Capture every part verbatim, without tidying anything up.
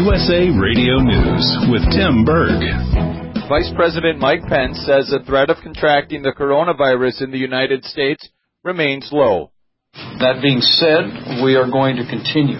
U S A Radio News with Tim Berg. Vice President Mike Pence says the threat of contracting the coronavirus in the United States remains low. That being said, we are going to continue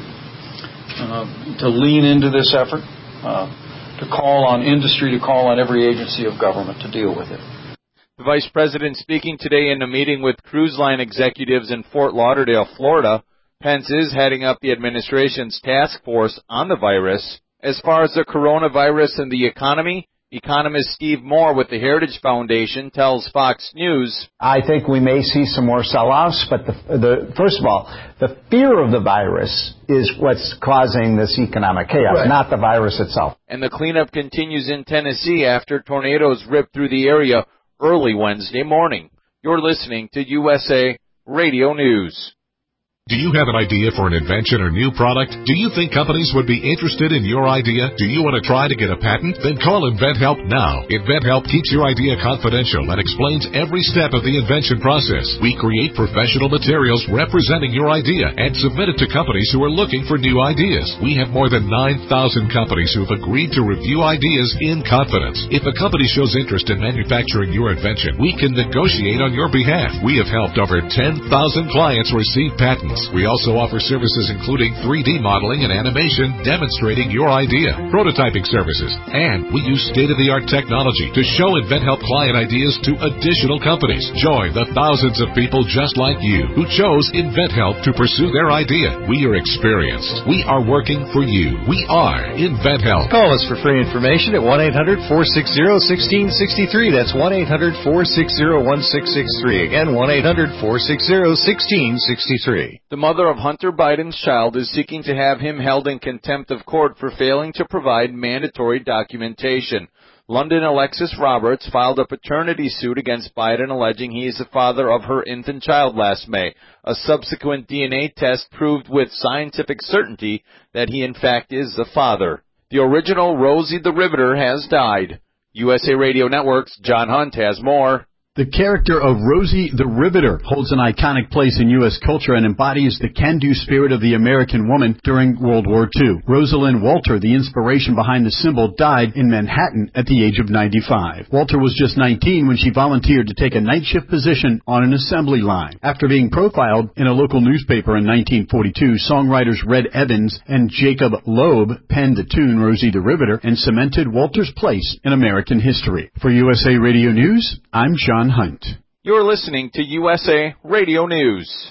uh, to lean into this effort, uh, to call on industry, to call on every agency of government to deal with it. The Vice President speaking today in a meeting with cruise line executives in Fort Lauderdale, Florida. Pence is heading up the administration's task force on the virus. As far as the coronavirus and the economy, economist Steve Moore with the Heritage Foundation tells Fox News, I think we may see some more sell-offs, but the, the, first of all, the fear of the virus is what's causing this economic chaos, right, not the virus itself. And the cleanup continues in Tennessee after tornadoes ripped through the area early Wednesday morning. You're listening to U S A Radio News. Do you have an idea for an invention or new product? Do you think companies would be interested in your idea? Do you want to try to get a patent? Then call InventHelp now. InventHelp keeps your idea confidential and explains every step of the invention process. We create professional materials representing your idea and submit it to companies who are looking for new ideas. We have more than nine thousand companies who have agreed to review ideas in confidence. If a company shows interest in manufacturing your invention, we can negotiate on your behalf. We have helped over ten thousand clients receive patents. We also offer services including three D modeling and animation demonstrating your idea, prototyping services, and we use state-of-the-art technology to show InventHelp client ideas to additional companies. Join the thousands of people just like you who chose InventHelp to pursue their idea. We are experienced. We are working for you. We are InventHelp. Call us for free information at one eight hundred, four six zero, one six six three. That's one eight hundred, four six zero, one six six three. Again, one eight hundred, four six zero, one six six three. The mother of Hunter Biden's child is seeking to have him held in contempt of court for failing to provide mandatory documentation. London Alexis Roberts filed a paternity suit against Biden alleging he is the father of her infant child last May. A subsequent D N A test proved with scientific certainty that he in fact is the father. The original Rosie the Riveter has died. U S A Radio Network's John Hunt has more. The character of Rosie the Riveter holds an iconic place in U S culture and embodies the can-do spirit of the American woman during World War Two. Rosalind Walter, the inspiration behind the symbol, died in Manhattan at the age of ninety-five. Walter was just nineteen when she volunteered to take a night shift position on an assembly line. After being profiled in a local newspaper in nineteen forty-two, songwriters Red Evans and Jacob Loeb penned the tune Rosie the Riveter and cemented Walter's place in American history. For U S A Radio News, I'm John Hunt. You're listening to U S A Radio News.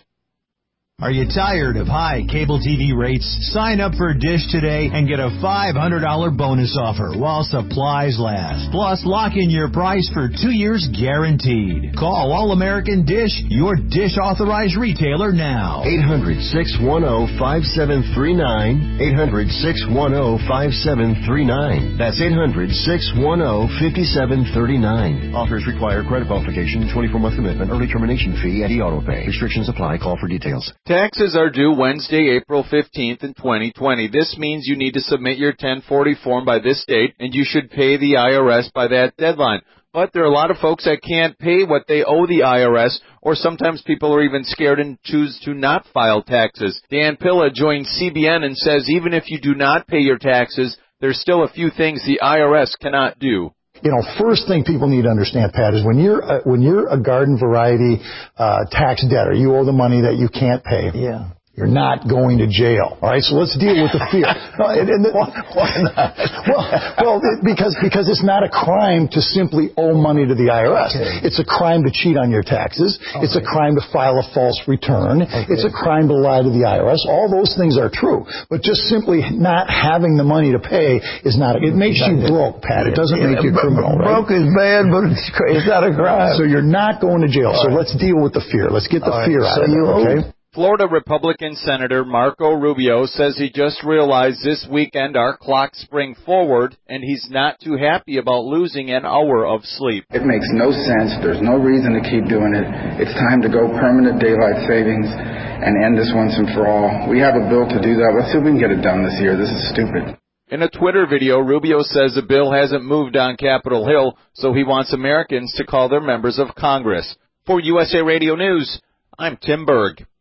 Are you tired of high cable T V rates? Sign up for Dish today and get a five hundred dollars bonus offer while supplies last. Plus, lock in your price for two years guaranteed. Call All-American Dish, your Dish authorized retailer now. eight hundred, six one zero, five seven three nine. eight hundred, six one zero, five seven three nine. That's eight hundred, six one zero, five seven three nine. Offers require credit qualification, twenty-four month commitment, early termination fee, and e-auto pay. Restrictions apply. Call for details. Taxes are due Wednesday, April fifteenth in twenty twenty. This means you need to submit your ten forty form by this date, and you should pay the I R S by that deadline. But there are a lot of folks that can't pay what they owe the I R S, or sometimes people are even scared and choose to not file taxes. Dan Pilla joined C B N and says even if you do not pay your taxes, there's still a few things the I R S cannot do. You know, first thing people need to understand, Pat, is when you're uh, when you're a garden variety uh, tax debtor, you owe the money that you can't pay. Yeah. You're not going to jail. All right, so let's deal with the fear. No, and, and the, Why not? Well, well, it, because because it's not a crime to simply owe money to the I R S. Okay. It's a crime to cheat on your taxes. Okay. It's a crime to file a false return. Okay. It's a crime to lie to the I R S. All those things are true, but just simply not having the money to pay is not. A, it makes you broke, Pat. It doesn't yeah, make you a criminal. Right? Broke is bad, but it's, it's not a crime. So you're not going to jail. All so right. Let's deal with the fear. Let's get the All fear right. out so of it. Okay. Florida Republican Senator Marco Rubio says he just realized this weekend our clocks spring forward, and he's not too happy about losing an hour of sleep. It makes no sense. There's no reason to keep doing it. It's time to go permanent daylight savings and end this once and for all. We have a bill to do that. Let's see if we can get it done this year. This is stupid. In a Twitter video, Rubio says the bill hasn't moved on Capitol Hill, so he wants Americans to call their members of Congress. For U S A Radio News, I'm Tim Berg.